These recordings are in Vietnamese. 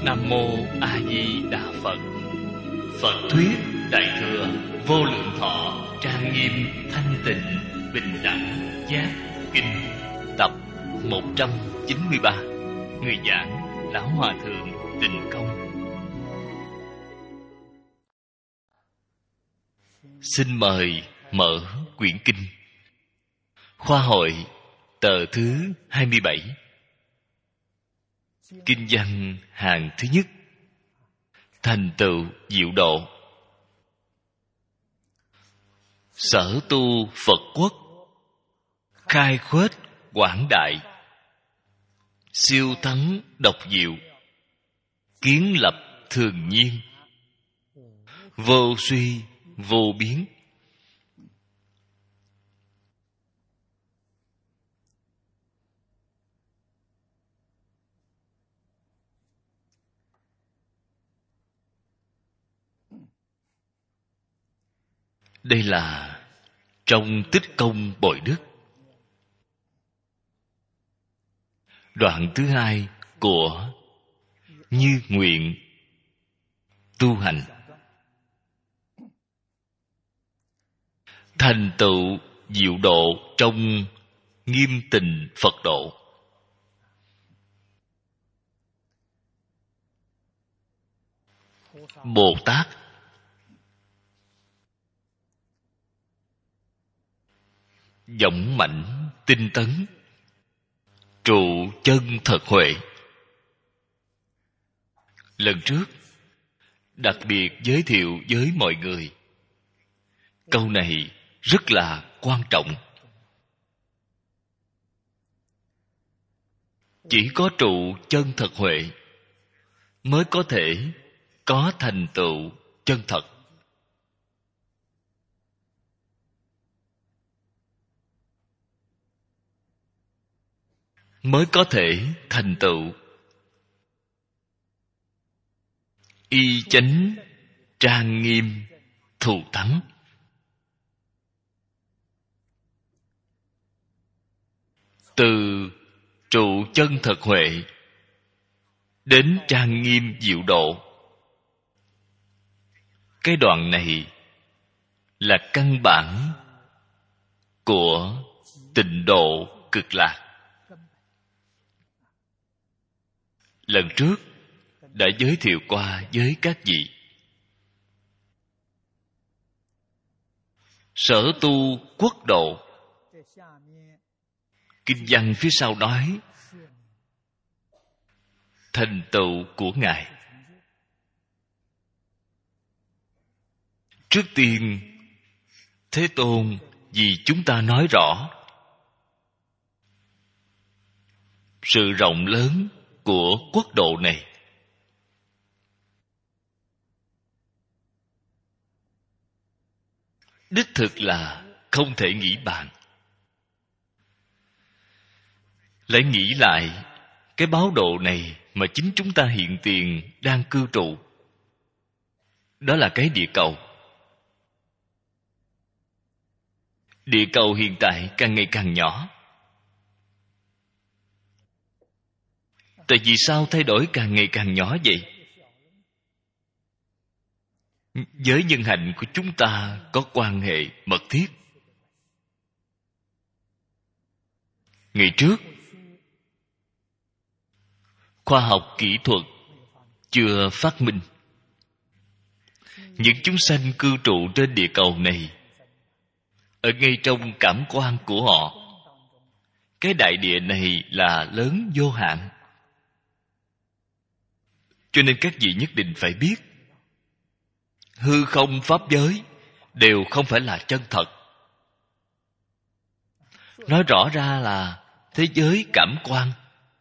Nam mô A Di Đà Phật. Phật thuyết Đại thừa Vô Lượng Thọ trang nghiêm thanh tịnh bình đẳng giác kinh, tập 193. Người giảng Lão Hòa Thượng Tịnh Công. Xin mời mở quyển kinh. Khoa hội tờ thứ 27. Kinh văn hàng thứ nhất. Thành tựu diệu độ. Sở tu Phật quốc, khai khuếch quảng đại, siêu thắng độc diệu, kiến lập thường nhiên, vô suy vô biến. Đây là trong Tích Công Bội Đức, đoạn thứ hai của Như Nguyện tu hành. Thành tựu diệu độ trong nghiêm tịnh Phật độ. Bồ Tát dũng mãnh tinh tấn, trụ chân thật huệ. Lần trước đặc biệt giới thiệu với mọi người câu này rất là quan trọng. Chỉ có trụ chân thật huệ mới có thể có thành tựu chân thật. Mới có thể thành tựu y chánh trang nghiêm thù thắng. Từ trụ chân thật huệ đến trang nghiêm diệu độ, cái đoạn này là căn bản của tịnh độ cực lạc. Lần trước đã giới thiệu qua với các vị. Sở tu quốc độ, kinh văn phía sau nói thành tựu của Ngài. Trước tiên, Thế Tôn vì chúng ta nói rõ sự rộng lớn của quốc độ này. Đích thực là không thể nghĩ bàn. Lại nghĩ lại cái báo độ này mà chính chúng ta hiện tiền đang cư trụ, đó là cái địa cầu. Địa cầu hiện tại càng ngày càng nhỏ. Tại vì sao thay đổi càng ngày càng nhỏ vậy? Với nhân hạnh của chúng ta có quan hệ mật thiết. Ngày trước, khoa học kỹ thuật chưa phát minh. Những chúng sanh cư trụ trên địa cầu này, ở ngay trong cảm quan của họ, cái đại địa này là lớn vô hạn. Cho nên các vị nhất định phải biết, hư không pháp giới đều không phải là chân thật. Nói rõ ra là thế giới cảm quan.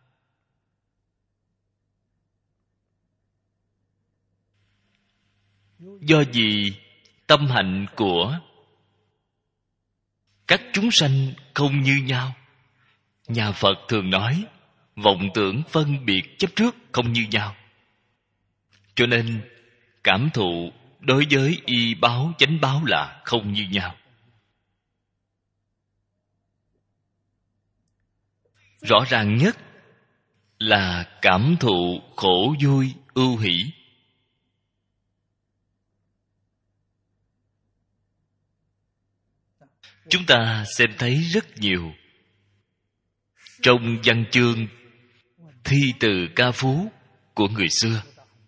Do vì tâm hạnh của các chúng sanh không như nhau. Nhà Phật thường nói vọng tưởng phân biệt chấp trước không như nhau. Cho nên cảm thụ đối với y báo chánh báo là không như nhau. Rõ ràng nhất là cảm thụ khổ vui ưu hỷ. Chúng ta xem thấy rất nhiều trong văn chương thi từ ca phú của người xưa.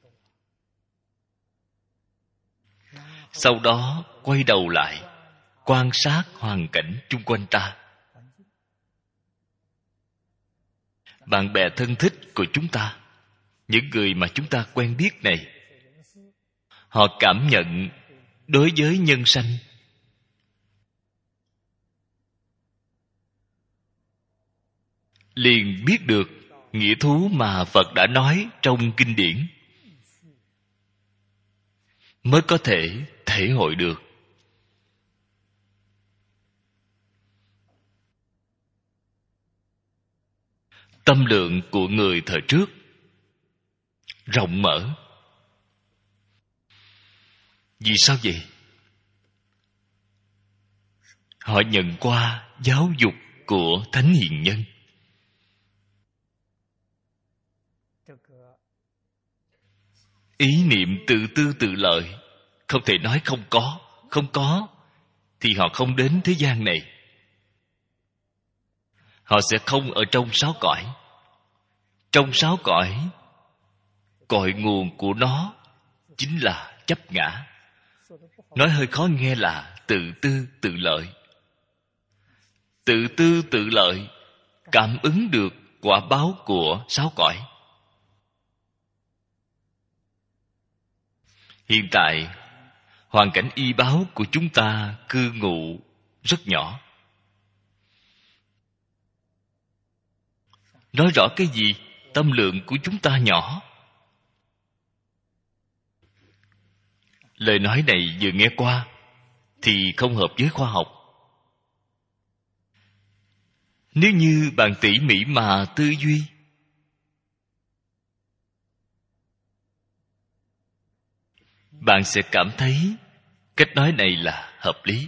Sau đó quay đầu lại quan sát hoàn cảnh chung quanh ta. Bạn bè thân thích của chúng ta, những người mà chúng ta quen biết này, họ cảm nhận đối với nhân sanh liền biết được nghĩa thú mà Phật đã nói trong kinh điển, mới có thể thể hội được. Tâm lượng của người thời trước rộng mở. Vì sao vậy? Họ nhận qua giáo dục của Thánh Hiền Nhân. Ý niệm tự tư tự lợi không thể nói không có. Không có thì họ không đến thế gian này. Họ sẽ không ở trong sáu cõi. Trong sáu cõi, cội nguồn của nó chính là chấp ngã. Nói hơi khó nghe là tự tư tự lợi. Tự tư tự lợi cảm ứng được quả báo của sáu cõi. Hiện tại, hoàn cảnh y báo của chúng ta cư ngụ rất nhỏ. Nói rõ cái gì? Tâm lượng của chúng ta nhỏ. Lời nói này vừa nghe qua thì không hợp với khoa học. Nếu như bạn tỉ mỉ mà tư duy, bạn sẽ cảm thấy cách nói này là hợp lý.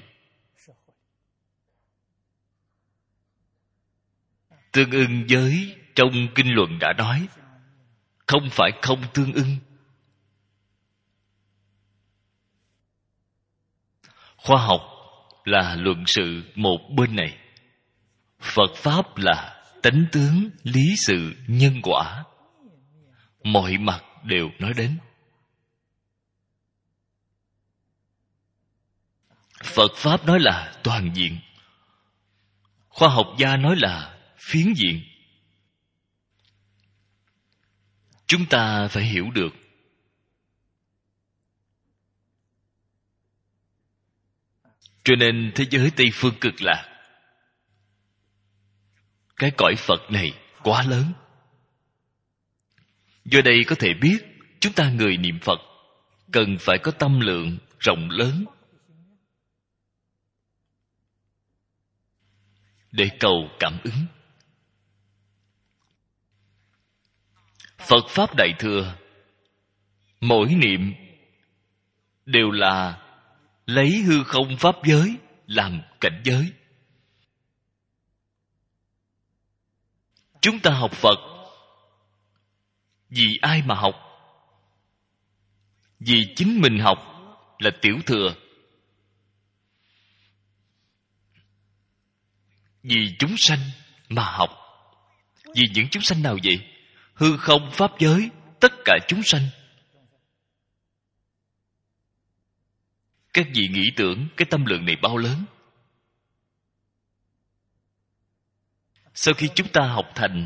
Tương ưng với trong kinh luận đã nói, không phải không tương ưng. Khoa học là luận sự một bên này, Phật Pháp là tánh tướng, lý sự, nhân quả, mọi mặt đều nói đến. Phật Pháp nói là toàn diện, khoa học gia nói là phiến diện. Chúng ta phải hiểu được. Cho nên thế giới Tây Phương Cực Lạc, cái cõi Phật này quá lớn. Do đây có thể biết chúng ta người niệm Phật cần phải có tâm lượng rộng lớn để cầu cảm ứng. Phật Pháp Đại Thừa, mỗi niệm đều là lấy hư không pháp giới làm cảnh giới. Chúng ta học Phật vì ai mà học? Vì chính mình học là tiểu thừa. Vì chúng sanh mà học. Vì những chúng sanh nào vậy? Hư không pháp giới, tất cả chúng sanh. Các vị nghĩ tưởng cái tâm lượng này bao lớn. Sau khi chúng ta học thành,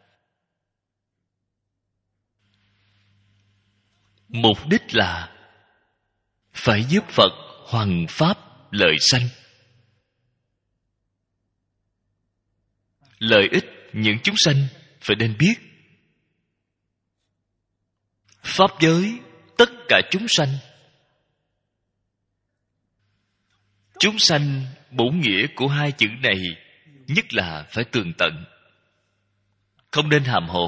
mục đích là phải giúp Phật hoằng pháp lợi sanh. Lợi ích những chúng sanh phải nên biết. Pháp giới tất cả chúng sanh. Chúng sanh bổn nghĩa của hai chữ này nhất là phải tường tận, không nên hàm hồ.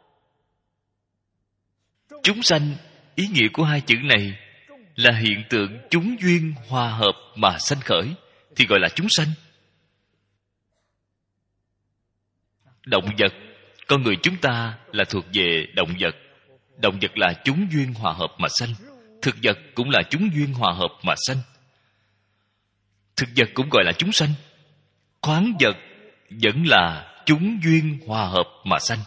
Chúng sanh, ý nghĩa của hai chữ này là hiện tượng chúng duyên hòa hợp mà sanh khởi, thì gọi là chúng sanh. Động vật Con người chúng ta là thuộc về động vật. Động vật là chúng duyên hòa hợp mà sanh. Thực vật cũng là chúng duyên hòa hợp mà sanh. Thực vật cũng gọi là chúng sanh. Khoáng vật vẫn là chúng duyên hòa hợp mà sanh.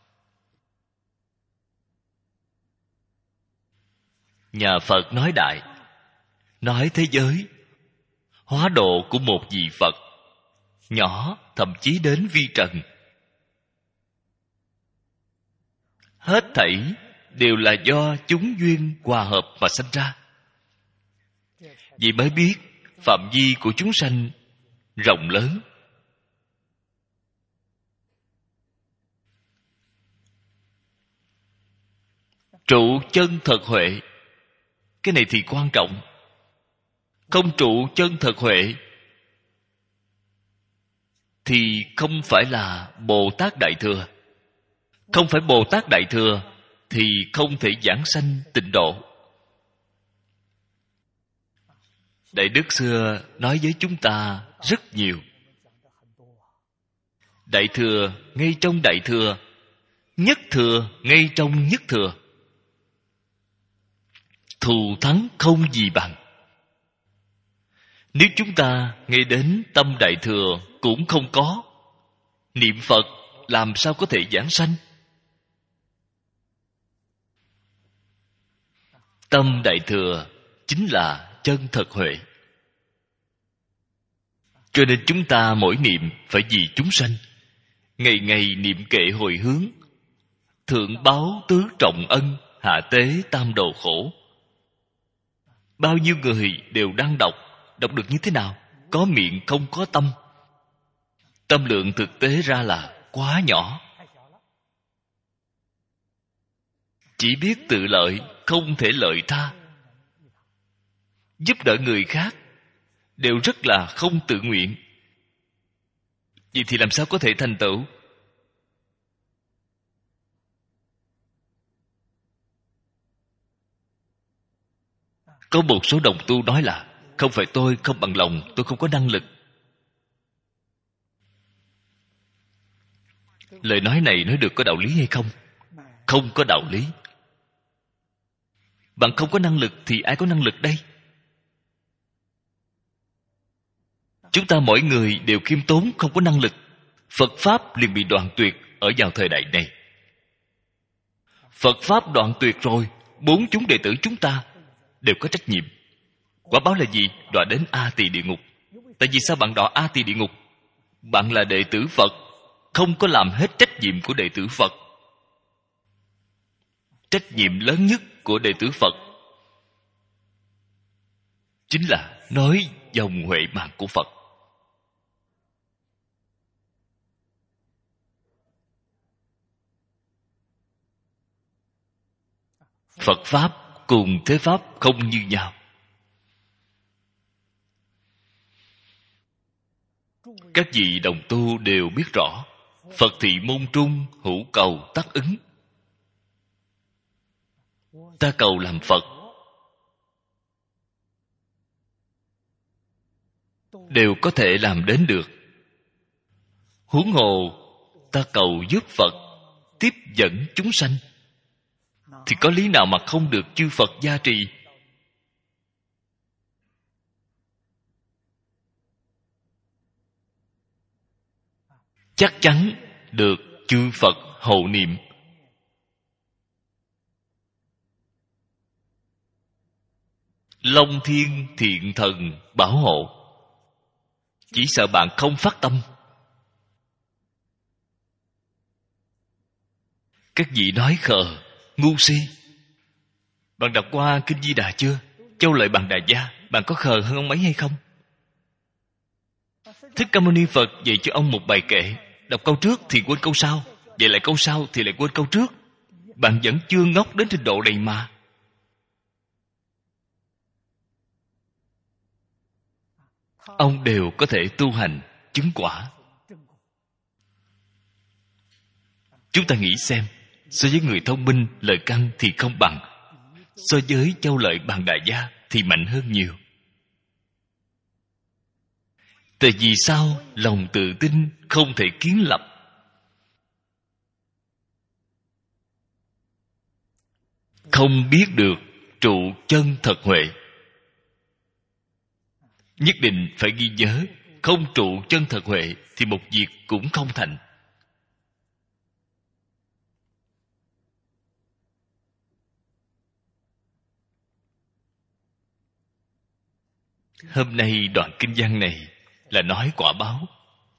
Nhà Phật nói đại, nói thế giới, hóa độ của một vị Phật, nhỏ thậm chí đến vi trần. Hết thảy đều là do chúng duyên hòa hợp mà sanh ra. Vì mới biết phạm vi của chúng sanh rộng lớn. Trụ chân thật huệ, cái này thì quan trọng. Không trụ chân thật huệ thì không phải là Bồ Tát Đại Thừa. Không phải Bồ Tát Đại Thừa thì không thể giảng sanh tịnh độ. Đại Đức xưa nói với chúng ta rất nhiều. Đại Thừa ngay trong Đại Thừa, Nhất Thừa ngay trong Nhất Thừa. Thù thắng không gì bằng. Nếu chúng ta nghe đến tâm Đại Thừa cũng không có, niệm Phật làm sao có thể giảng sanh? Tâm Đại Thừa chính là chân thật huệ. Cho nên chúng ta mỗi niệm phải vì chúng sanh, ngày ngày niệm kệ hồi hướng, thượng báo tứ trọng ân, hạ tế tam đồ khổ. Bao nhiêu người đều đang đọc được như thế nào? Có miệng không có tâm. Tâm lượng thực tế ra là quá nhỏ. Chỉ biết tự lợi, không thể lợi tha. Giúp đỡ người khác đều rất là không tự nguyện. Vậy thì làm sao có thể thành tựu? Có một số đồng tu nói là không phải tôi không bằng lòng, tôi không có năng lực. Lời nói này nói được có đạo lý hay không? Không có đạo lý. Bạn không có năng lực thì ai có năng lực đây? Chúng ta mỗi người đều khiêm tốn, không có năng lực. Phật Pháp liền bị đoạn tuyệt ở vào thời đại này. Phật Pháp đoạn tuyệt rồi, 4 chúng đệ tử chúng ta đều có trách nhiệm. Quả báo là gì? Đọa đến A Tỳ địa ngục. Tại vì sao bạn đọa A Tỳ địa ngục? Bạn là đệ tử Phật, không có làm hết trách nhiệm của đệ tử Phật. Trách nhiệm lớn nhất của đệ tử Phật chính là nói dòng huệ mạng của Phật. Phật Pháp cùng thế Pháp không như nhau. Các vị đồng tu đều biết rõ, Phật thị môn trung, hữu cầu tắc ứng. Ta cầu làm Phật đều có thể làm đến được. Huống hồ ta cầu giúp Phật tiếp dẫn chúng sanh, thì có lý nào mà không được chư Phật gia trì? Chắc chắn được chư Phật hộ niệm. Long thiên thiện thần bảo hộ. Chỉ sợ bạn không phát tâm. Các vị nói khờ, ngu si. Bạn đọc qua Kinh Di Đà chưa? Châu Lợi Bằng Đà Gia, bạn có khờ hơn ông ấy hay không? Thích Ca Mâu Ni Phật dạy cho ông một bài kệ, đọc câu trước thì quên câu sau, dạy lại câu sau thì lại quên câu trước. Bạn vẫn chưa ngốc đến trình độ này mà. Ông đều có thể tu hành chứng quả. Chúng ta nghĩ xem, so với người thông minh, lời căn thì không bằng. So với Châu Lợi Bằng Đà Gia thì mạnh hơn nhiều. Tại vì sao lòng tự tin không thể kiến lập? không biết được trụ chân thật huệ. Nhất định phải ghi nhớ, không trụ chân thật huệ thì một việc cũng không thành. Hôm nay đoạn kinh văn này là nói quả báo.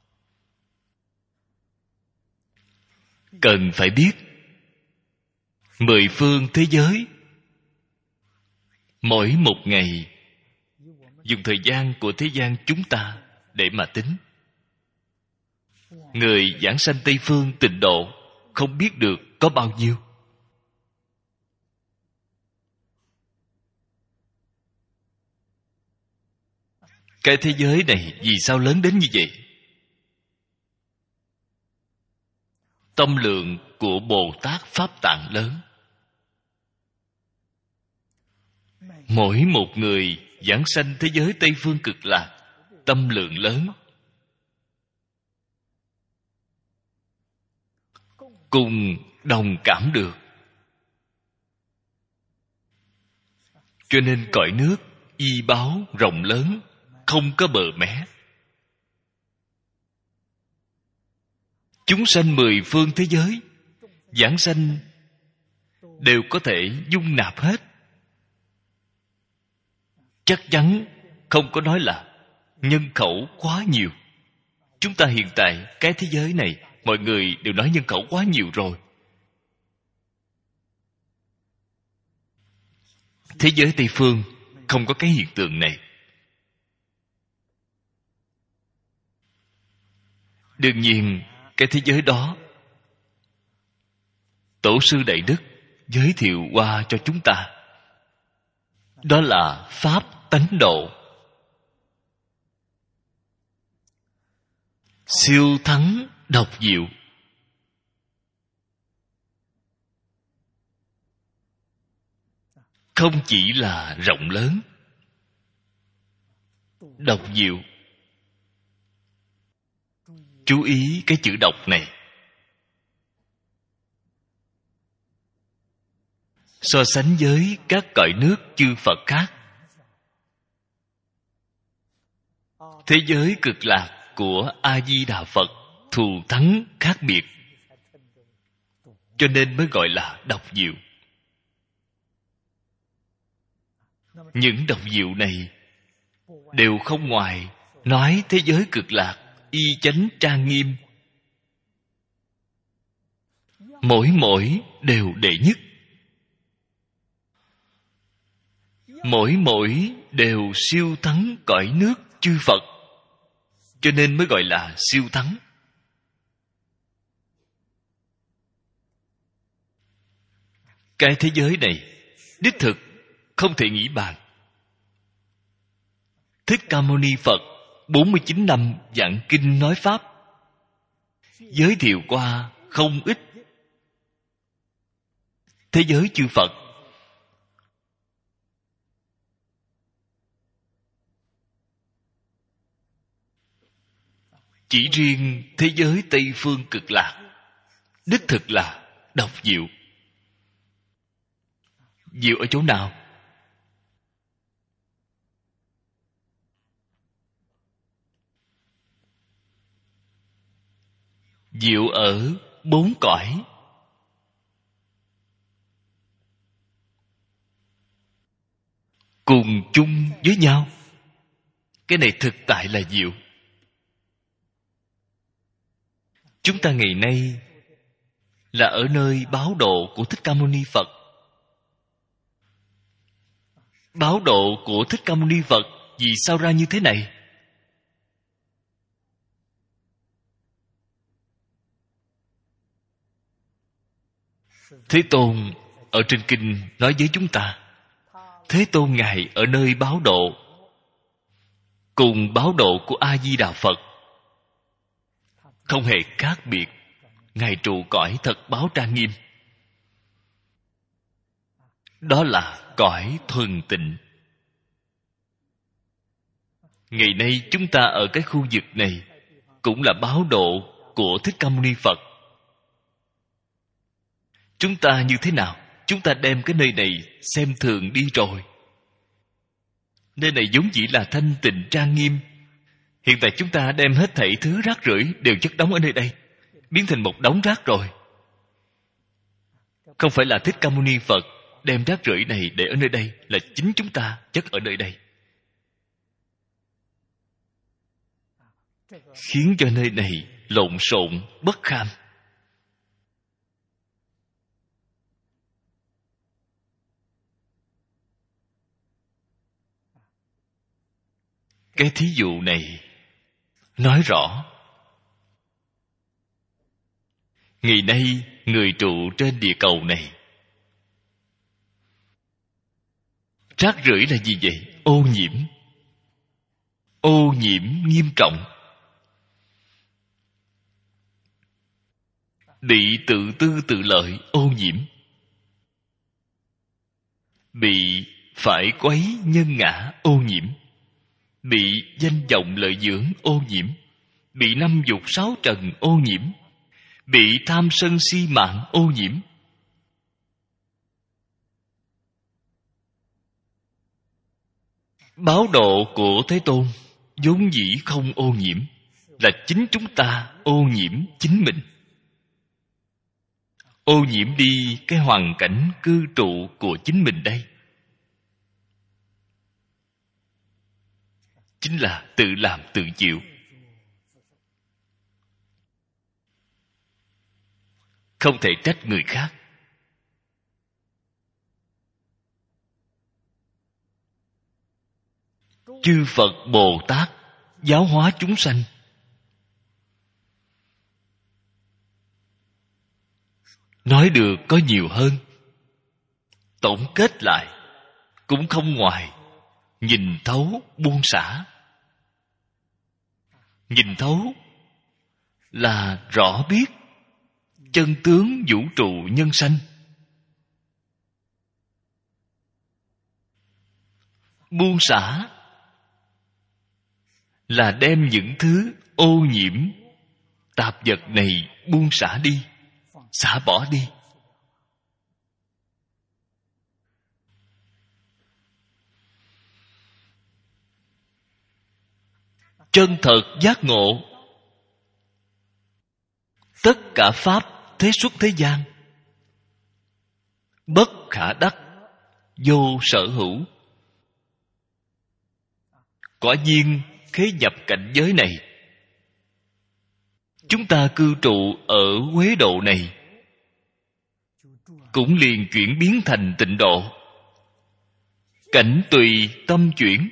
Cần phải biết 10 phương thế giới, mỗi một ngày dùng thời gian của thế gian chúng ta để mà tính. Người giảng sanh Tây Phương tịnh độ không biết được có bao nhiêu. Cái thế giới này vì sao lớn đến như vậy? Tâm lượng của Bồ Tát Pháp Tạng lớn. Mỗi một người giảng sanh thế giới Tây Phương Cực Lạc, tâm lượng lớn, cùng đồng cảm được. Cho nên cõi nước y báo rộng lớn, không có bờ mé. Chúng sanh 10 phương thế giới giảng sanh đều có thể dung nạp hết. Chắc chắn không có nói là nhân khẩu quá nhiều. Chúng ta hiện tại cái thế giới này, mọi người đều nói nhân khẩu quá nhiều rồi. Thế giới Tây Phương không có cái hiện tượng này. Đương nhiên cái thế giới đó Tổ sư Đại Đức giới thiệu qua cho chúng ta. Đó là Pháp tánh độ, siêu thắng độc diệu. Không chỉ là rộng lớn, độc diệu. Chú ý cái chữ độc này. So sánh với các cõi nước chư Phật khác, thế giới cực lạc của A Di Đà Phật thù thắng khác biệt, cho nên mới gọi là độc diệu. Những độc diệu này đều không ngoài nói thế giới cực lạc y chánh trang nghiêm, mỗi đều đệ nhất, mỗi đều siêu thắng cõi nước chư Phật, cho nên mới gọi là siêu thắng. Cái thế giới này đích thực không thể nghĩ bàn. Thích Ca Mâu Ni Phật 49 năm giảng kinh nói Pháp, giới thiệu qua không ít thế giới chư Phật. Chỉ riêng thế giới Tây Phương Cực Lạc đích thực là độc diệu. Diệu ở chỗ nào? Diệu ở 4 cõi. Cùng chung với nhau. Cái này thực tại là diệu. Chúng ta ngày nay là ở nơi báo độ của Thích Ca Mâu Ni Phật. Báo độ của Thích Ca Mâu Ni Phật vì sao ra như thế này? Thế Tôn ở trên kinh nói với chúng ta, Thế Tôn Ngài ở nơi báo độ cùng báo độ của A Di Đà Phật không hề khác biệt. Ngài trụ cõi thật báo trang nghiêm. Đó là cõi thuần tịnh. Ngày nay chúng ta ở cái khu vực này cũng là báo độ của Thích Ca Mâu Ni Phật. Chúng ta như thế nào? chúng ta đem cái nơi này xem thường đi rồi. Nơi này vốn dĩ là thanh tịnh trang nghiêm. Hiện tại chúng ta đem hết thảy thứ rác rưởi đều chất đóng ở nơi đây, biến thành một đống rác rồi. Không phải là Thích Ca Mâu Ni Phật đem rác rưởi này để ở nơi đây, là chính chúng ta chất ở nơi đây, khiến cho nơi này lộn xộn bất kham. Cái thí dụ này nói rõ ngày nay người trụ trên địa cầu này, rác rưởi là gì vậy? Ô nhiễm. Ô nhiễm nghiêm trọng. Bị tự tư tự lợi ô nhiễm. Bị phải quấy nhân ngã ô nhiễm. Bị danh vọng lợi dưỡng ô nhiễm. Bị năm dục sáu trần ô nhiễm. Bị tham sân si mạng ô nhiễm. Báo độ của Thế Tôn vốn dĩ không ô nhiễm, là chính chúng ta ô nhiễm chính mình. Ô nhiễm đi cái hoàn cảnh cư trụ của chính mình đây. Chính là tự làm tự chịu. Không thể trách người khác. Chư Phật Bồ Tát giáo hóa chúng sanh, nói được có nhiều hơn. Tổng kết lại cũng không ngoài nhìn thấu buông xả. Nhìn thấu là rõ biết chân tướng vũ trụ nhân sanh. Buông xả là đem những thứ ô nhiễm tạp vật này buông xả đi, xả bỏ đi. Chân thật giác ngộ, tất cả pháp thế xuất thế gian bất khả đắc, vô sở hữu. Quả nhiên khế nhập cảnh giới này, chúng ta cư trụ ở Quế Độ này cũng liền chuyển biến thành tịnh độ. Cảnh tùy tâm chuyển.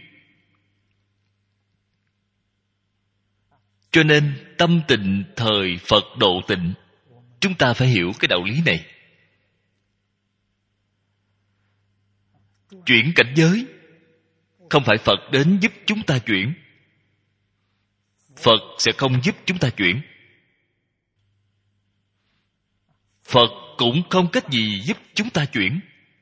Cho nên tâm tịnh thời Phật độ tịnh. Chúng ta phải hiểu cái đạo lý này. Chuyển cảnh giới không phải Phật đến giúp chúng ta chuyển. Phật sẽ không giúp chúng ta chuyển. Phật cũng không cách gì giúp chúng ta chuyển.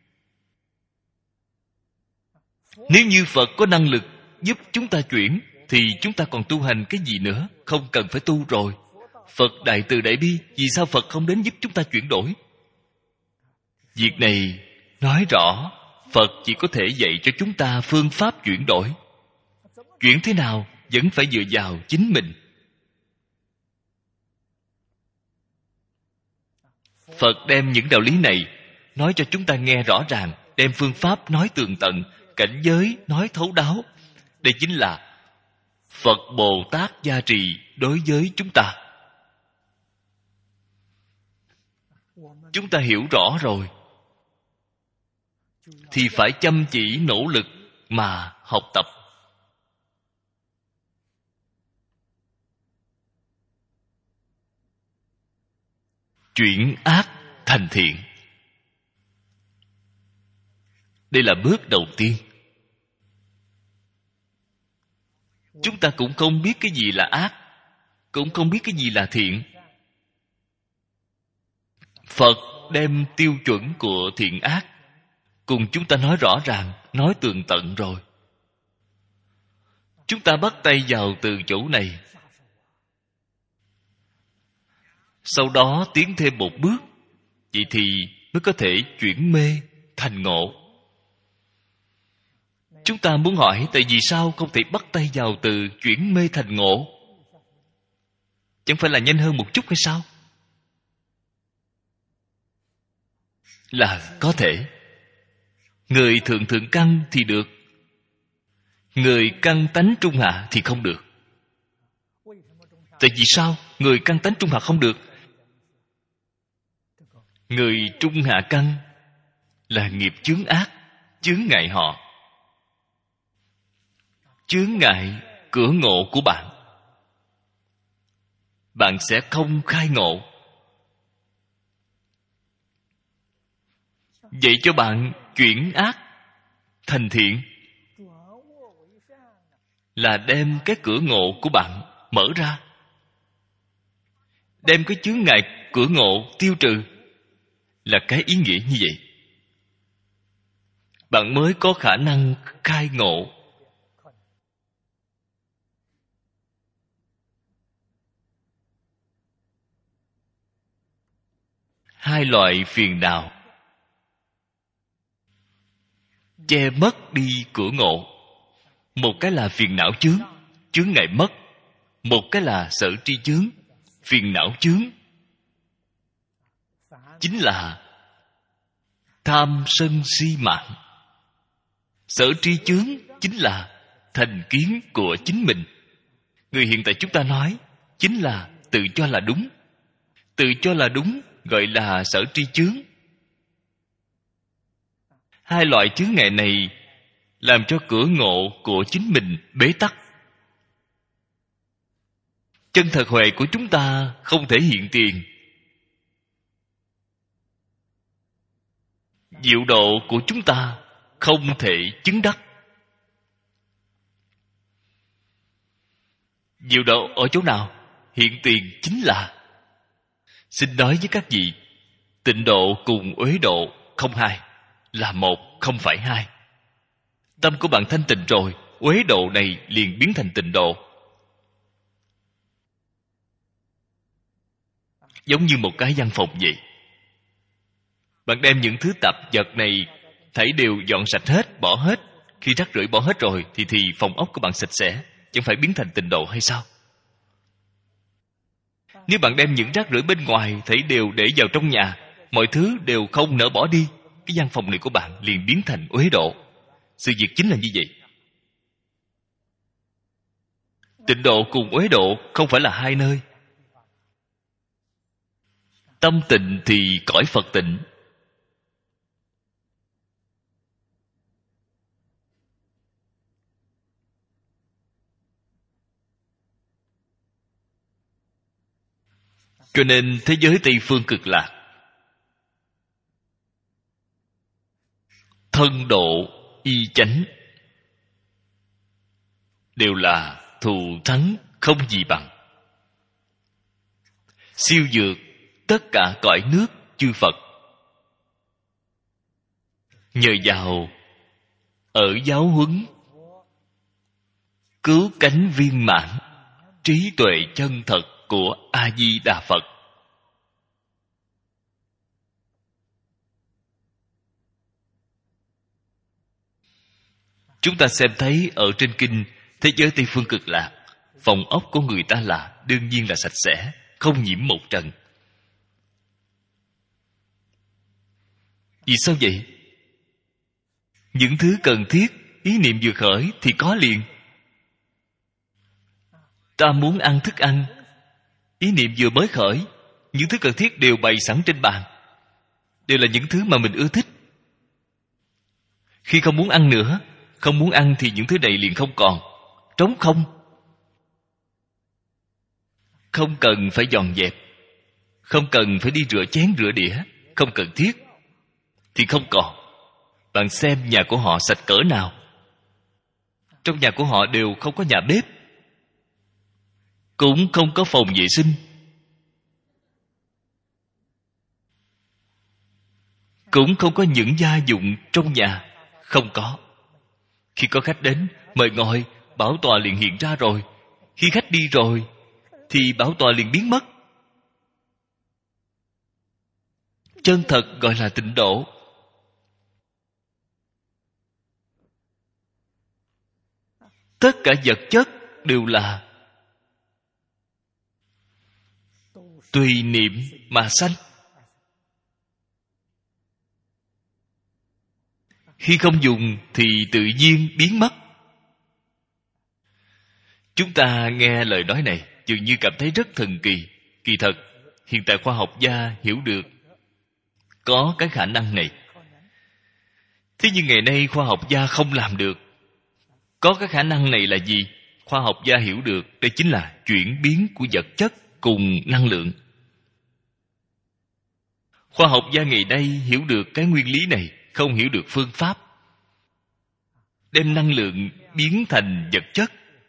Nếu như Phật có năng lực giúp chúng ta chuyển, thì chúng ta còn tu hành cái gì nữa? Không cần phải tu rồi. Phật đại từ đại bi, vì sao Phật không đến giúp chúng ta chuyển đổi? Việc này nói rõ Phật chỉ có thể dạy cho chúng ta phương pháp chuyển đổi. Chuyển thế nào vẫn phải dựa vào chính mình. Phật đem những đạo lý này nói cho chúng ta nghe rõ ràng, đem phương pháp nói tường tận, cảnh giới nói thấu đáo. Đây chính là Phật Bồ Tát gia trì đối với chúng ta. Chúng ta hiểu rõ rồi thì phải chăm chỉ nỗ lực mà học tập. Chuyển ác thành thiện. Đây là bước đầu tiên. Chúng ta cũng không biết cái gì là ác, cũng không biết cái gì là thiện. Phật đem tiêu chuẩn của thiện ác cùng chúng ta nói rõ ràng, nói tường tận rồi. Chúng ta bắt tay vào từ chỗ này. Sau đó tiến thêm một bước. Vậy thì mới có thể chuyển mê thành ngộ. Chúng ta muốn hỏi tại vì sao không thể bắt tay vào từ chuyển mê thành ngộ? Chẳng phải là nhanh hơn một chút hay sao? Là có thể. Người thượng thượng căn thì được, người căn tánh trung hạ thì không được. Tại vì sao người căn tánh trung hạ không được? Người trung hạ căn là nghiệp chướng ác, chướng ngại họ, chướng ngại cửa ngộ của bạn. Bạn sẽ không khai ngộ. Vậy cho bạn chuyển ác thành thiện là đem cái cửa ngộ của bạn mở ra, đem cái chướng ngại cửa ngộ tiêu trừ, là cái ý nghĩa như vậy. Bạn mới có khả năng khai ngộ. Hai loại phiền não che mất đi cửa ngộ. Một cái là phiền não chướng, chướng ngại mất. Một cái là sở tri chướng, phiền não chướng. Chính là tham sân si mạng. Sở tri chướng chính là thành kiến của chính mình. Người hiện tại chúng ta nói chính là tự cho là đúng. Tự cho là đúng gọi là sở tri chướng. Hai loại chướng ngại này làm cho cửa ngộ của chính mình bế tắc. Chân thật huệ của chúng ta không thể hiện tiền. Diệu độ của chúng ta không thể chứng đắc. Diệu độ ở chỗ nào? Hiện tiền chính là. Xin nói với các vị, tịnh độ cùng uế độ không hai, là một, không phải hai. Tâm của bạn thanh tịnh rồi, uế độ này liền biến thành tịnh độ. Giống như một cái văn phòng vậy. Bạn đem những thứ tạp vật này thảy đều dọn sạch hết, bỏ hết. Khi rác rưởi bỏ hết rồi thì phòng ốc của bạn sạch sẽ, chẳng phải biến thành tịnh độ hay sao? Nếu bạn đem những rác rưởi bên ngoài thảy đều để vào trong nhà, mọi thứ đều không nỡ bỏ đi, cái văn phòng này của bạn liền biến thành uế độ. Sự việc chính là như vậy. Tịnh độ cùng uế độ không phải là hai nơi. Tâm tịnh thì cõi Phật tịnh. Cho nên thế giới Tây Phương Cực Lạc, thân độ y chánh đều là thù thắng không gì bằng, siêu vượt tất cả cõi nước chư Phật. Nhờ vào ở giáo huấn cứu cánh viên mãn trí tuệ chân thật của A Di Đà Phật, chúng ta xem thấy ở trên kinh thế giới Tây Phương Cực Lạc, phòng ốc của người ta là đương nhiên là sạch sẽ, không nhiễm một trần. Vì sao vậy? Những thứ cần thiết, ý niệm vừa khởi thì có liền. Ta muốn ăn thức ăn, ý niệm vừa mới khởi, những thứ cần thiết đều bày sẵn trên bàn, đều là những thứ mà mình ưa thích. Khi không muốn ăn nữa, không muốn ăn thì những thứ này liền không còn, trống không. Không cần phải dọn dẹp, không cần phải đi rửa chén rửa đĩa, không cần thiết thì không còn. Bạn xem nhà của họ sạch cỡ nào. Trong nhà của họ đều không có nhà bếp, cũng không có phòng vệ sinh, cũng không có những gia dụng trong nhà, không có. Khi có khách đến, mời ngồi, bảo tọa liền hiện ra rồi. Khi khách đi rồi thì bảo tọa liền biến mất. chân thật gọi là tịnh độ. Tất cả vật chất đều là tùy niệm mà sanh. Khi không dùng thì tự nhiên biến mất. Chúng ta nghe lời nói này dường như cảm thấy rất thần kỳ. Kỳ thật, hiện tại khoa học gia hiểu được có cái khả năng này. Thế nhưng ngày nay khoa học gia không làm được. Có cái khả năng này là gì? Khoa học gia hiểu được đây chính là chuyển biến của vật chất cùng năng lượng. Khoa học gia ngày nay hiểu được cái nguyên lý này, không hiểu được phương pháp. Đem năng lượng biến thành vật chất.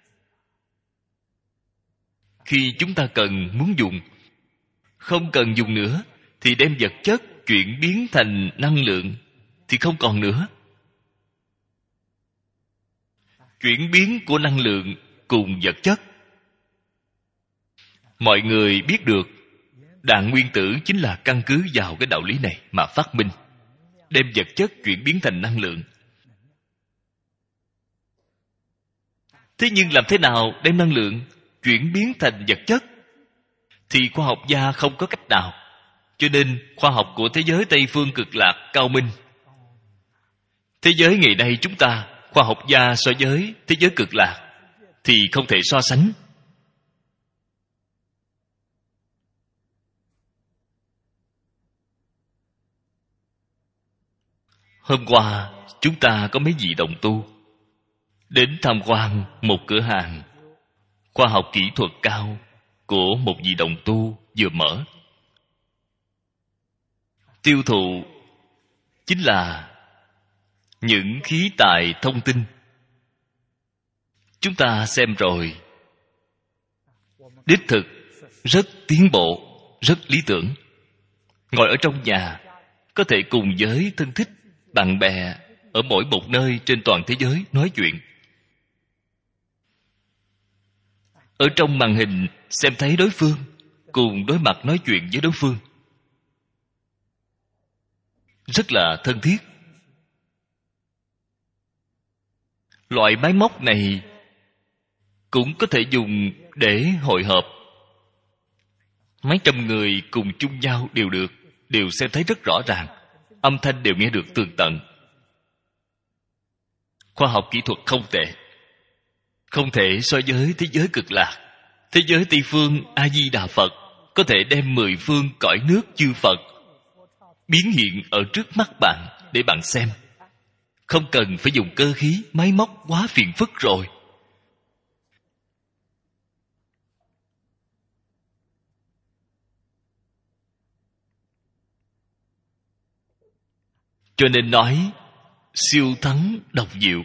Khi chúng ta cần muốn dùng, không cần dùng nữa, thì đem vật chất chuyển biến thành năng lượng thì không còn nữa. Chuyển biến của năng lượng cùng vật chất. Mọi người biết được đạn nguyên tử chính là căn cứ vào cái đạo lý này mà phát minh. Đem vật chất chuyển biến thành năng lượng. Thế nhưng làm thế nào đem năng lượng chuyển biến thành vật chất? Thì khoa học gia không có cách nào. Cho nên khoa học của thế giới Tây phương cực lạc cao minh. Thế giới ngày nay chúng ta, khoa học gia so với thế giới cực lạc thì không thể so sánh. Hôm qua chúng ta có mấy vị đồng tu đến tham quan một cửa hàng khoa học kỹ thuật cao của một vị đồng tu vừa mở. Tiêu thụ chính là những khí tài thông tin. Chúng ta xem rồi, đích thực rất tiến bộ, rất lý tưởng. Ngồi ở trong nhà, có thể cùng với thân thích, bạn bè ở mỗi một nơi trên toàn thế giới nói chuyện. Ở trong màn hình xem thấy đối phương, cùng đối mặt nói chuyện với đối phương. Rất là thân thiết. Loại máy móc này cũng có thể dùng để hội họp. Mấy trăm người cùng chung nhau đều được, đều xem thấy rất rõ ràng. Âm thanh đều nghe được tường tận. Khoa học kỹ thuật không tệ. Không thể so với thế giới cực lạc. Thế giới Tây phương A-di-đà Phật có thể đem 10 phương cõi nước chư Phật biến hiện ở trước mắt bạn để bạn xem. Không cần phải dùng cơ khí, máy móc quá phiền phức rồi. Cho nên nói siêu thắng độc diệu.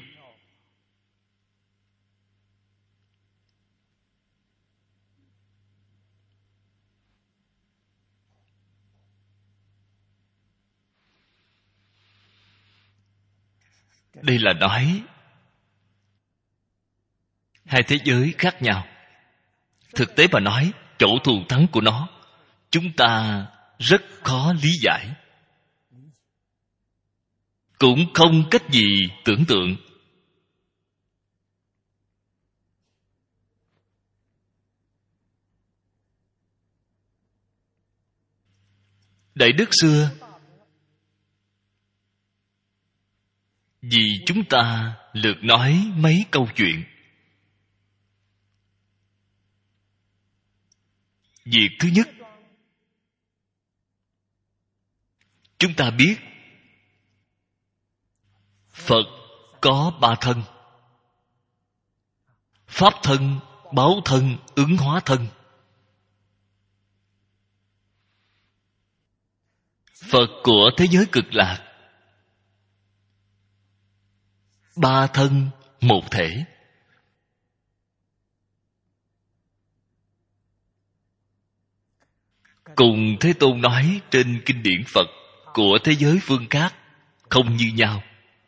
Đây là nói hai thế giới khác nhau. Thực tế mà nói, chỗ thù thắng của nó chúng ta rất khó lý giải, cũng không cách gì tưởng tượng. Đại đức xưa vì chúng ta lược nói mấy câu chuyện. Việc thứ nhất, chúng ta biết Phật có 3 thân: Pháp thân, báo thân, ứng hóa thân. Phật của thế giới cực lạc 3 thân một thể. Cùng Thế Tôn nói trên kinh điển Phật của thế giới phương khác không như nhau.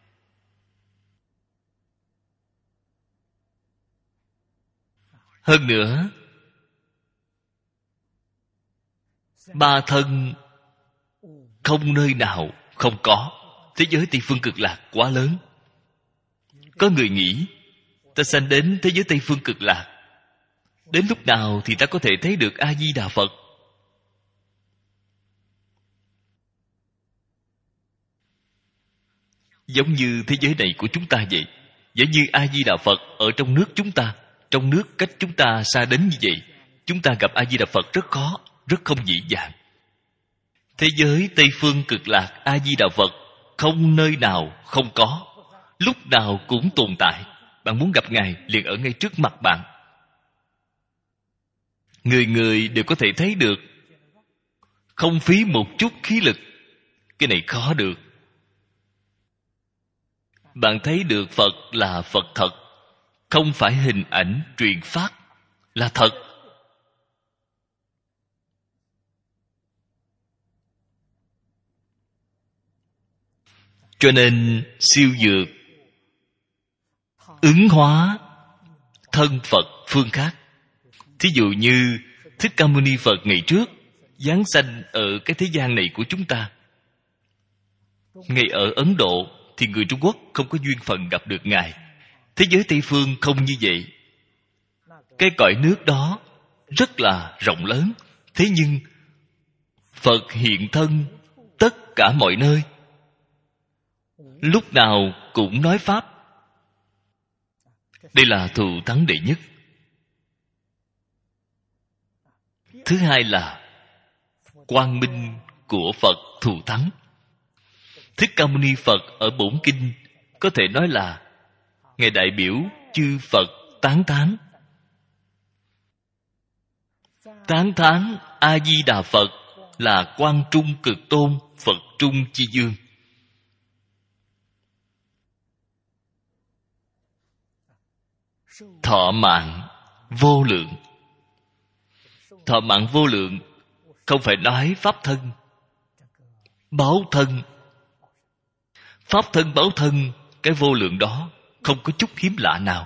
Hơn nữa, 3 thân không nơi nào không có. Thế giới Tây Phương Cực Lạc quá lớn. Có người nghĩ ta sanh đến thế giới Tây Phương Cực Lạc, đến lúc nào thì ta có thể thấy được A-di-đà Phật? Giống như thế giới này của chúng ta vậy. Giống như A-di-đà Phật ở trong nước chúng ta. Trong nước cách chúng ta xa đến như vậy, chúng ta gặp A-di-đà Phật rất khó, rất không dễ dàng. Thế giới Tây Phương Cực Lạc A-di-đà Phật không nơi nào không có, lúc nào cũng tồn tại. Bạn muốn gặp Ngài liền ở ngay trước mặt bạn. Người người đều có thể thấy được, không phí một chút khí lực. Cái này khó được. Bạn thấy được Phật là Phật thật, không phải hình ảnh truyền phát, là thật. Cho nên siêu dược ứng hóa thân Phật phương khác. Thí dụ như Thích Ca Mâu Ni Phật ngày trước giáng sanh ở cái thế gian này của chúng ta. Ngay ở Ấn Độ thì người Trung Quốc không có duyên phận gặp được Ngài. Thế giới Tây Phương không như vậy. Cái cõi nước đó rất là rộng lớn, thế nhưng Phật hiện thân tất cả mọi nơi, lúc nào cũng nói Pháp. Đây là thù thắng đệ nhất. Thứ hai là quang minh của Phật thù thắng. Thích Ca Mâu Ni Phật ở Bổn Kinh có thể nói là Ngài đại biểu chư Phật tán thán. Tán thán A-di-đà Phật là Quang Trung Cực Tôn, Phật Trung Chi Dương. Thọ mạng vô lượng. Thọ mạng vô lượng không phải nói pháp thân, báo thân. Pháp thân báo thân, cái vô lượng đó không có chút hiếm lạ nào.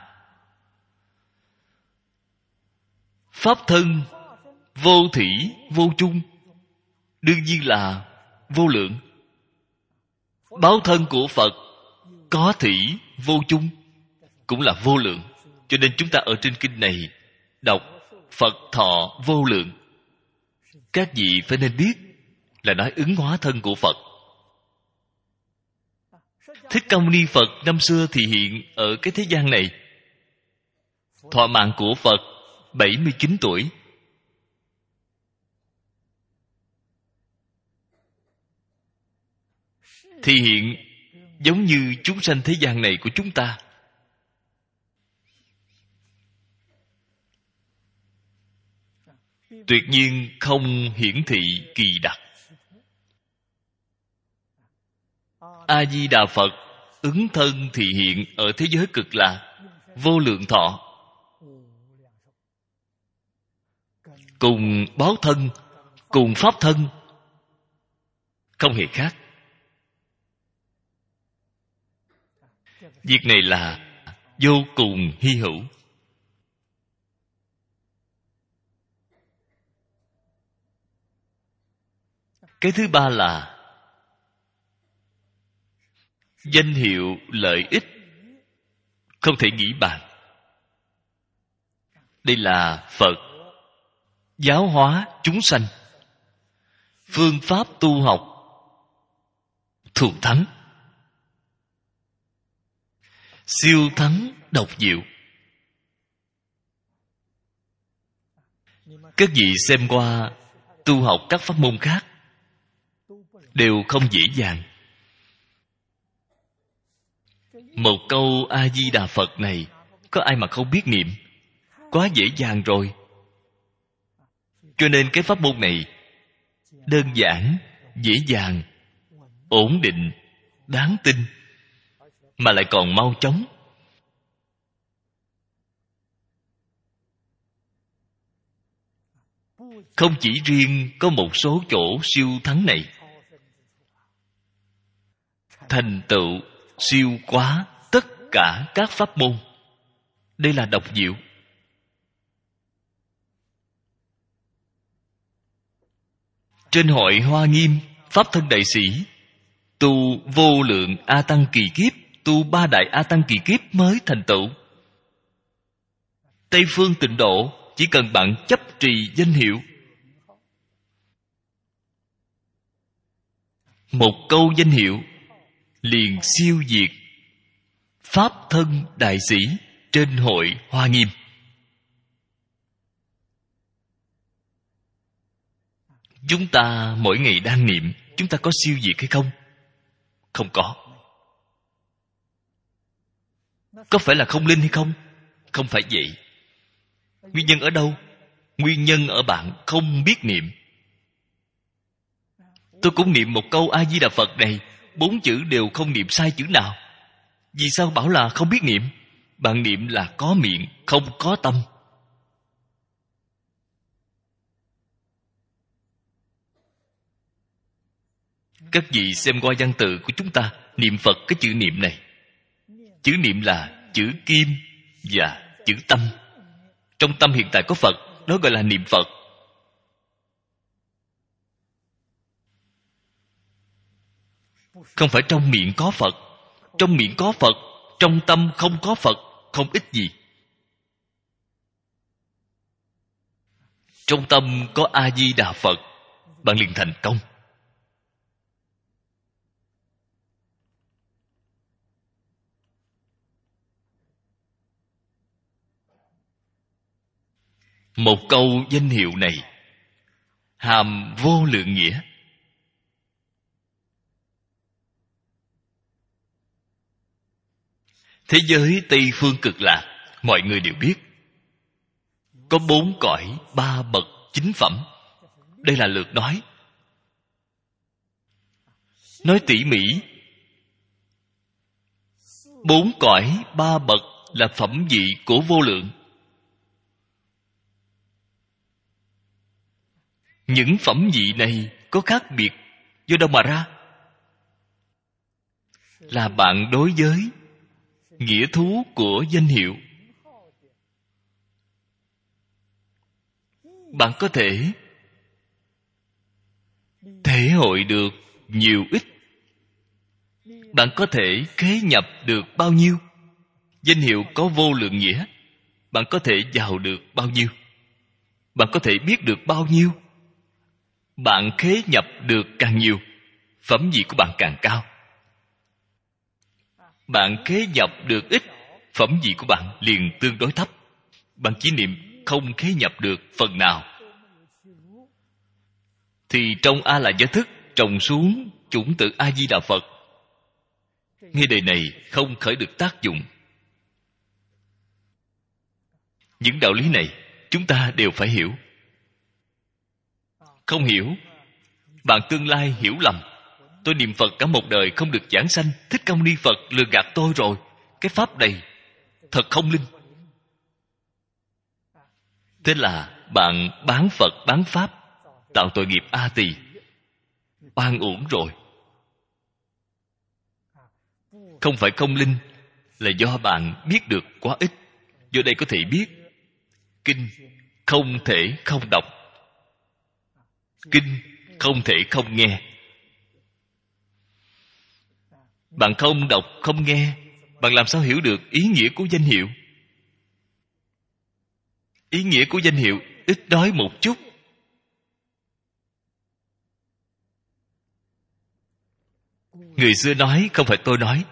Pháp thân vô thủy vô chung, đương nhiên là vô lượng. Báo thân của Phật có thủy vô chung, cũng là vô lượng. Cho nên chúng ta ở trên kinh này đọc Phật thọ vô lượng, các vị phải nên biết là nói ứng hóa thân của Phật. Thích Ca Mâu Ni Phật năm xưa thì hiện ở cái thế gian này. Thọ mạng của Phật 79 tuổi. Thì hiện giống như chúng sanh thế gian này của chúng ta. Tuyệt nhiên không hiển thị kỳ đặc. A-di-đà Phật ứng thân thị hiện ở thế giới Cực Lạc vô lượng thọ, cùng báo thân, cùng pháp thân, không hề khác. Việc này là vô cùng hy hữu. Cái thứ ba là danh hiệu lợi ích không thể nghĩ bàn. Đây là Phật giáo hóa chúng sanh, phương pháp tu học thù thắng, siêu thắng độc diệu. Các vị xem qua tu học các pháp môn khác đều không dễ dàng. Một câu A-di-đà Phật này có ai mà không biết niệm? Quá dễ dàng rồi. Cho nên cái pháp môn này đơn giản, dễ dàng, ổn định, đáng tin, mà lại còn mau chóng. Không chỉ riêng có một số chỗ siêu thắng này, thành tựu siêu quá tất cả các pháp môn. Đây là độc diệu. Trên hội Hoa Nghiêm Pháp thân đại sĩ tu vô lượng A Tăng kỳ kiếp, tu 3 đại A Tăng kỳ kiếp mới thành tựu. Tây phương tịnh độ chỉ cần bạn chấp trì danh hiệu, một câu danh hiệu liền siêu diệt Pháp thân đại sĩ trên hội Hoa Nghiêm. Chúng ta mỗi ngày đang niệm, chúng ta có siêu diệt hay không? Không có. Có phải là không linh hay không? Không phải vậy. Nguyên nhân ở đâu? Nguyên nhân ở bạn không biết niệm. Tôi cũng niệm một câu A Di Đà Phật này, 4 chữ đều không niệm sai chữ nào. Vì sao bảo là không biết niệm? Bạn niệm là có miệng, không có tâm. Các vị xem qua văn tự của chúng ta, niệm Phật cái chữ niệm này, chữ niệm là chữ kim và chữ tâm. Trong tâm hiện tại có Phật, đó gọi là niệm Phật. Không phải trong miệng có Phật. Trong miệng có Phật, trong tâm không có Phật, không ích gì. Trong tâm có A Di Đà Phật, bạn liền thành công. Một câu danh hiệu này hàm vô lượng nghĩa. Thế giới Tây Phương Cực Lạc, mọi người đều biết, có 4 cõi 3 bậc chính phẩm. Đây là lược nói. Nói tỉ mỉ, 4 cõi 3 bậc là phẩm vị của vô lượng. Những phẩm vị này có khác biệt do đâu mà ra? Là bạn đối với nghĩa thú của danh hiệu. Bạn có thể thể hội được nhiều ít. Bạn có thể khế nhập được bao nhiêu. Danh hiệu có vô lượng nghĩa. Bạn có thể vào được bao nhiêu. Bạn có thể biết được bao nhiêu. Bạn khế nhập được càng nhiều, phẩm vị của bạn càng cao. Bạn khế nhập được ít, phẩm vị của bạn liền tương đối thấp. Bạn chỉ niệm không khế nhập được phần nào, thì trong A La Gia Thức trồng xuống chủng tử A Di Đà Phật. Ngay đời này không khởi được tác dụng. Những đạo lý này chúng ta đều phải hiểu. Không hiểu, bạn tương lai hiểu lầm. Tôi niệm Phật cả một đời không được giảng sanh, Thích Ca Mâu Ni Phật lừa gạt tôi rồi. Cái pháp này thật không linh. Thế là bạn bán Phật bán Pháp, tạo tội nghiệp A Tỳ, oan uổng rồi. Không phải không linh, là do bạn biết được quá ít. Do đây có thể biết, kinh không thể không đọc, kinh không thể không nghe. Bạn không đọc không nghe, bạn làm sao hiểu được ý nghĩa của danh hiệu? Ý nghĩa của danh hiệu ít nói một chút. Người xưa nói, không phải tôi nói.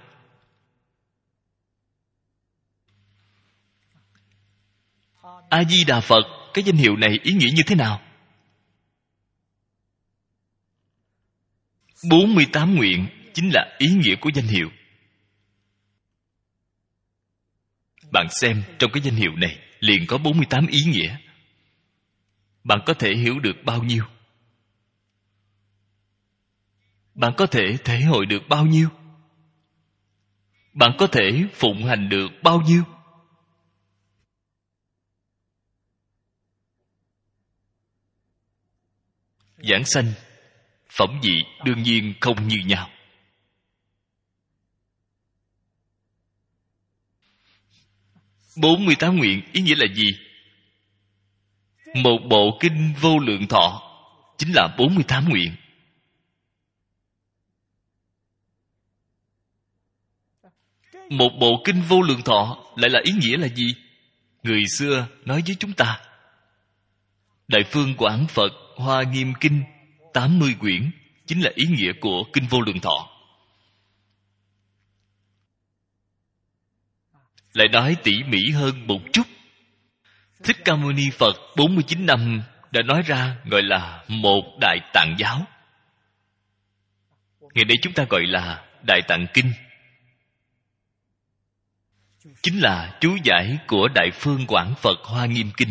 A Di Đà Phật, cái danh hiệu này ý nghĩa như thế nào? 48 nguyện chính là ý nghĩa của danh hiệu. Bạn xem trong cái danh hiệu này liền có 48 ý nghĩa. Bạn có thể hiểu được bao nhiêu? Bạn có thể thể hội được bao nhiêu? Bạn có thể phụng hành được bao nhiêu? Giảng sanh, phẩm vị đương nhiên không như nhau. Bốn 48 nguyện ý nghĩa là gì? Một bộ kinh Vô Lượng Thọ chính là 48 nguyện. Một bộ kinh Vô Lượng Thọ lại là ý nghĩa là gì? Người xưa nói với chúng ta, Đại Phương Quảng Phật Hoa Nghiêm Kinh 80 quyển chính là ý nghĩa của kinh Vô Lượng Thọ. Lại nói tỉ mỉ hơn một chút, Thích Ca Mâu Ni Phật 49 năm đã nói ra gọi là một Đại Tạng Giáo. Ngày nay chúng ta gọi là Đại Tạng Kinh, chính là chú giải của Đại Phương Quảng Phật Hoa Nghiêm Kinh.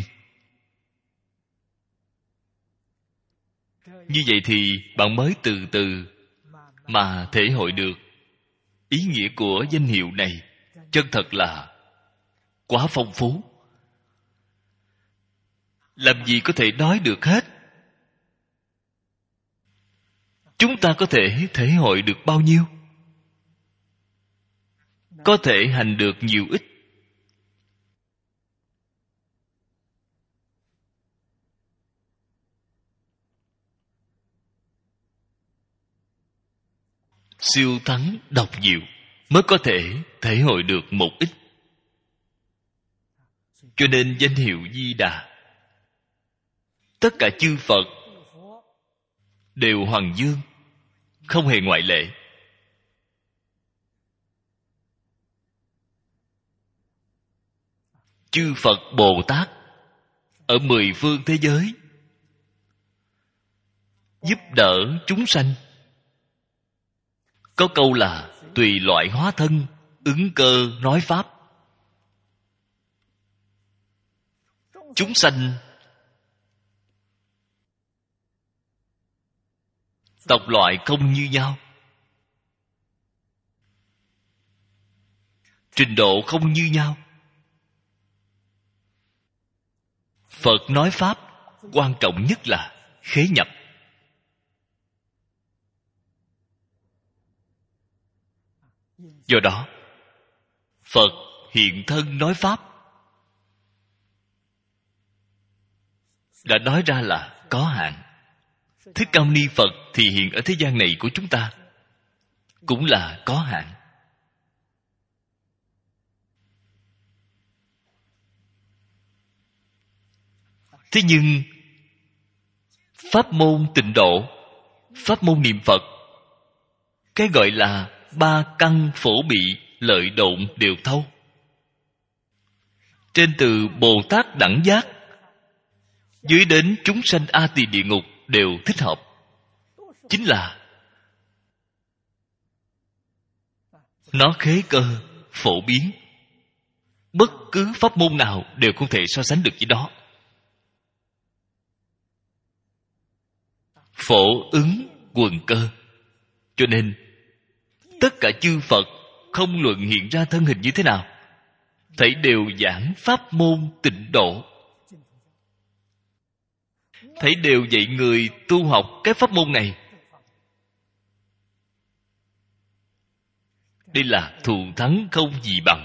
Như vậy thì bạn mới từ từ mà thể hội được ý nghĩa của danh hiệu này chân thật là quá phong phú. Làm gì có thể nói được hết. Chúng ta có thể thể hội được bao nhiêu? Có thể hành được nhiều ít. Siêu thắng độc diệu mới có thể thể hội được một ít. Cho nên danh hiệu Di Đà, tất cả chư Phật đều hoàng dương, không hề ngoại lệ. Chư Phật Bồ Tát ở 10 phương thế giới giúp đỡ chúng sanh. Có câu là tùy loại hóa thân, ứng cơ nói pháp. Chúng sanh tộc loại không như nhau, trình độ không như nhau. Phật nói pháp quan trọng nhất là khế nhập. Do đó Phật hiện thân nói pháp đã nói ra là có hạn. Thích Ca Mâu Ni Phật thì hiện ở thế gian này của chúng ta cũng là có hạn. Thế nhưng pháp môn tịnh độ, pháp môn niệm Phật, cái gọi là ba căn phổ bị lợi độn đều thâu. Trên từ Bồ Tát đẳng giác dưới đến chúng sanh A Tỳ địa ngục đều thích hợp. Chính là nó khế cơ, phổ biến. Bất cứ pháp môn nào đều không thể so sánh được với đó. Phổ ứng quần cơ. Cho nên tất cả chư Phật không luận hiện ra thân hình như thế nào, thảy đều giảng pháp môn tịnh độ, thảy đều dạy người tu học cái pháp môn này. Đây là thù thắng không gì bằng.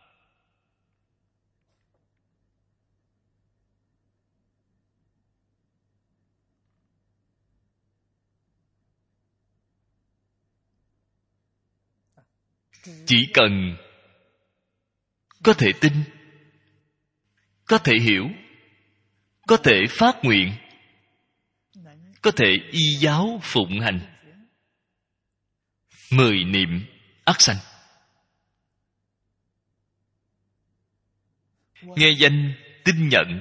Chỉ cần có thể tin, có thể hiểu, có thể phát nguyện, có thể y giáo phụng hành, 10 niệm ắt sanh. Nghe danh tin nhận,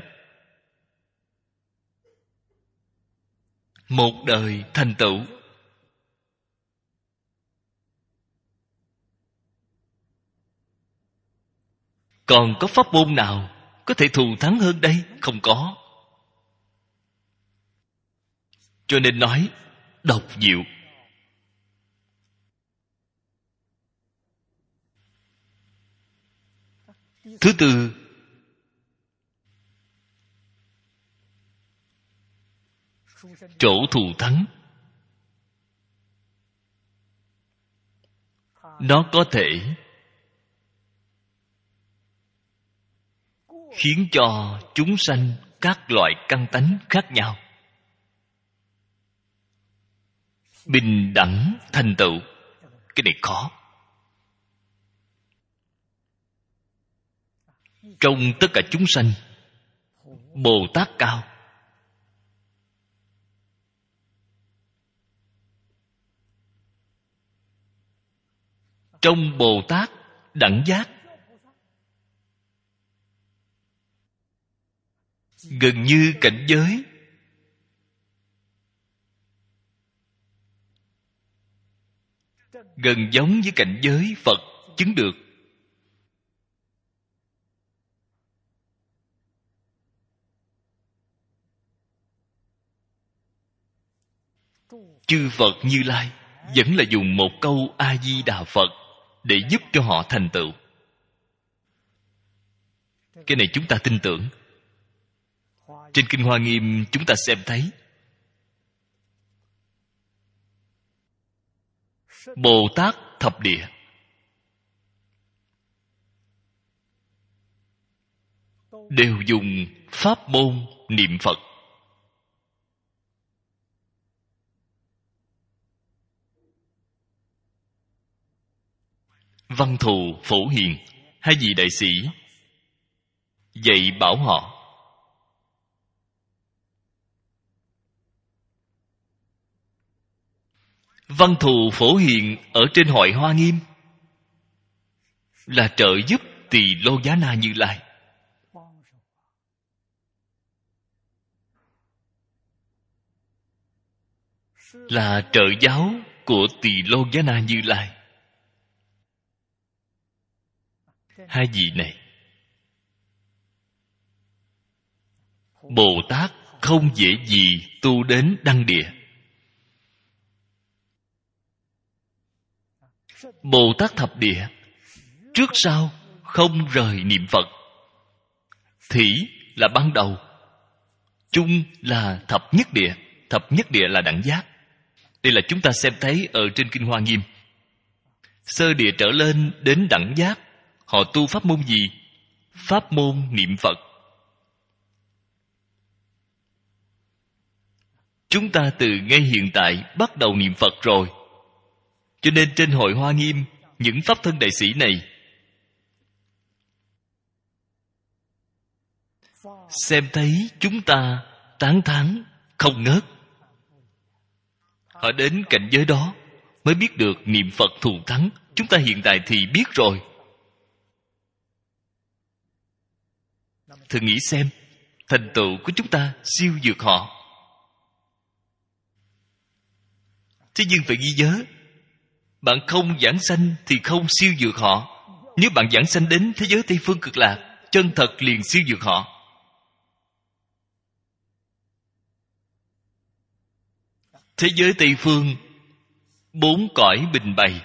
một đời thành tựu. Còn có pháp môn nào có thể thù thắng hơn đây? Không có. Cho nên nói độc diệu. Thứ tư, chỗ thù thắng. Nó có thể khiến cho chúng sanh các loại căn tánh khác nhau bình đẳng thành tựu. Cái này khó. Trong tất cả chúng sanh, Bồ Tát cao. Trong Bồ Tát đẳng giác, gần như cảnh giới gần giống với cảnh giới Phật chứng được. Chư Phật Như Lai vẫn là dùng một câu A-di-đà Phật để giúp cho họ thành tựu. Cái này chúng ta tin tưởng. Trên Kinh Hoa Nghiêm chúng ta xem thấy Bồ Tát thập địa đều dùng pháp môn niệm Phật. Văn Thù, Phổ Hiền, hai vị đại sĩ dạy bảo họ. Văn Thù, Phổ Hiền ở trên Hội Hoa Nghiêm là trợ giúp Tỳ Lô Giá Na Như Lai. Là trợ giáo của Tỳ Lô Giá Na Như Lai. Hai vị này Bồ Tát không dễ gì tu đến đăng địa. Bồ Tát thập địa trước sau không rời niệm Phật. Thỉ là ban đầu, chung là thập nhất địa. Thập nhất địa là đẳng giác. Đây là chúng ta xem thấy ở trên Kinh Hoa Nghiêm. Sơ địa trở lên đến đẳng giác, họ tu pháp môn gì? Pháp môn niệm Phật. Chúng ta từ ngay hiện tại bắt đầu niệm Phật rồi. Cho nên trên Hội Hoa Nghiêm, những pháp thân đại sĩ này xem thấy chúng ta tán thán không ngớt. Họ đến cảnh giới đó mới biết được niệm Phật thù thắng. Chúng ta hiện tại thì biết rồi. Thử nghĩ xem, thành tựu của chúng ta siêu vượt họ. Thế nhưng phải ghi nhớ, bạn không giảng sanh thì không siêu vượt họ. Nếu bạn giảng sanh đến thế giới Tây Phương Cực Lạc, chân thật liền siêu vượt họ. Thế giới Tây Phương, 4 cõi bình bày.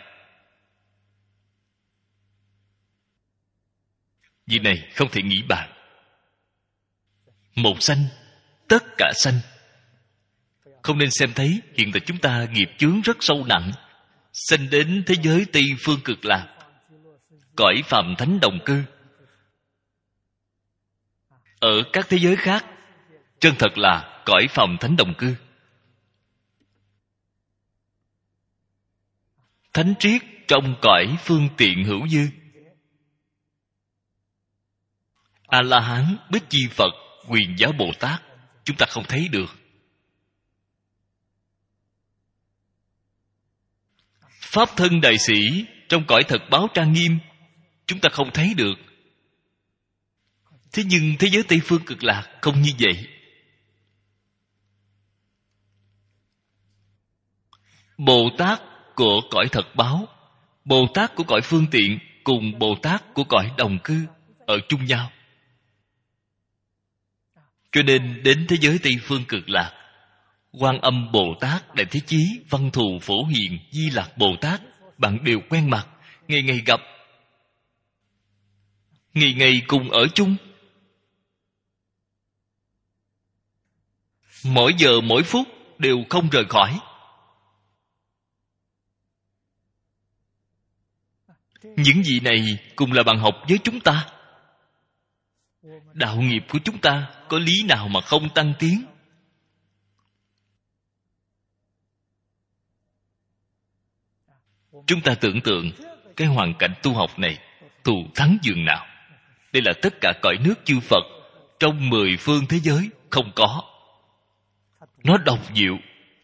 Việc này không thể nghĩ bàn. Một sanh, tất cả sanh. Không nên xem thấy hiện tại chúng ta nghiệp chướng rất sâu nặng, sanh đến thế giới Tây Phương Cực Lạc, cõi phàm thánh đồng cư. Ở các thế giới khác, chân thật là cõi phàm thánh đồng cư. Thánh triết trong cõi phương tiện hữu dư. A-la-hán, Bích Chi Phật, Quyền Giáo Bồ Tát, chúng ta không thấy được. Pháp thân đại sĩ trong cõi thật báo trang nghiêm, chúng ta không thấy được. Thế nhưng thế giới Tây Phương Cực Lạc không như vậy. Bồ Tát của cõi thật báo, Bồ Tát của cõi phương tiện cùng Bồ Tát của cõi đồng cư ở chung nhau. Cho nên đến thế giới Tây Phương Cực Lạc, Quan Âm Bồ Tát, Đại Thế Chí, Văn Thù, Phổ Hiền, Di Lặc Bồ Tát, bạn đều quen mặt, ngày ngày gặp, ngày ngày cùng ở chung. Mỗi giờ mỗi phút đều không rời khỏi. Những vị này cùng là bạn học với chúng ta. Đạo nghiệp của chúng ta có lý nào mà không tăng tiến? Chúng ta tưởng tượng cái hoàn cảnh tu học này thù thắng dường nào. Đây là tất cả cõi nước chư Phật trong 10 phương thế giới không có. Nó độc diệu.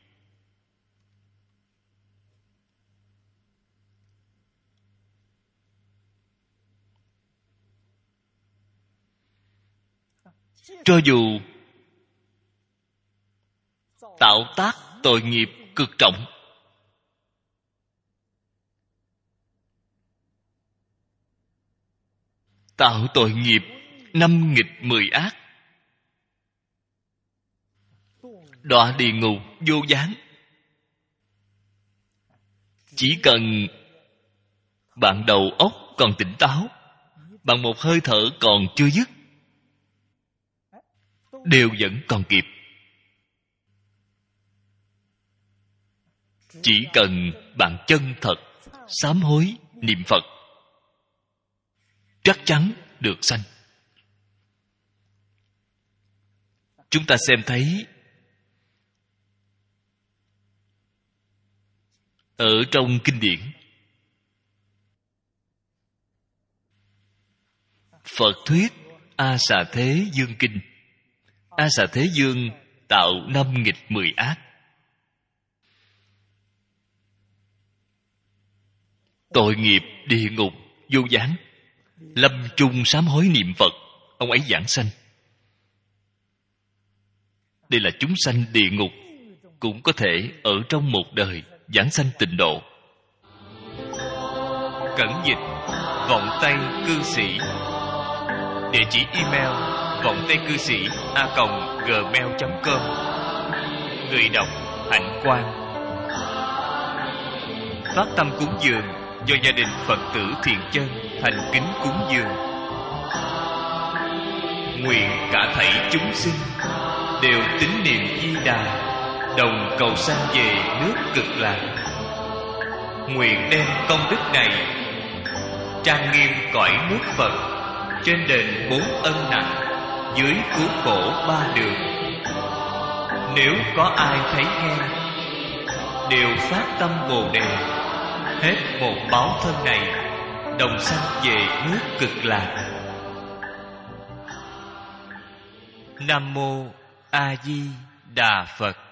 Cho dù tạo tác tội nghiệp cực trọng, tạo tội nghiệp 5 nghịch 10 ác, đọa địa ngục vô gián, chỉ cần bạn đầu óc còn tỉnh táo, bạn một hơi thở còn chưa dứt, đều vẫn còn kịp. Chỉ cần bạn chân thật sám hối niệm Phật, chắc chắn được sanh. Chúng ta xem thấy ở trong kinh điển, Phật thuyết A Xà Thế Dương Kinh. A Xà Thế Dương tạo 5 nghịch 10 ác. Tội nghiệp địa ngục vô gián, lâm chung sám hối niệm Phật, ông ấy giảng sanh. Đây là chúng sanh địa ngục cũng có thể ở trong một đời giảng sanh tịnh độ. Cẩn dịch vọng tây cư sĩ. Địa chỉ email vọng tây cư sĩ @gmail.com. Người đọc Hạnh Quang. Phát tâm cúng dường do gia đình Phật tử Thiện Chân thành kính cúng dường. Nguyện cả thảy chúng sinh đều tín niệm Di Đà, đồng cầu sanh về nước Cực Lạc. Nguyện đem công đức này trang nghiêm cõi nước Phật, trên đền 4 ân nặng, dưới cứu khổ 3 đường. Nếu có ai thấy nghe, đều phát tâm Bồ Đề, hết một báo thân này, đồng sanh về nước Cực Lạc. Nam mô A Di Đà Phật.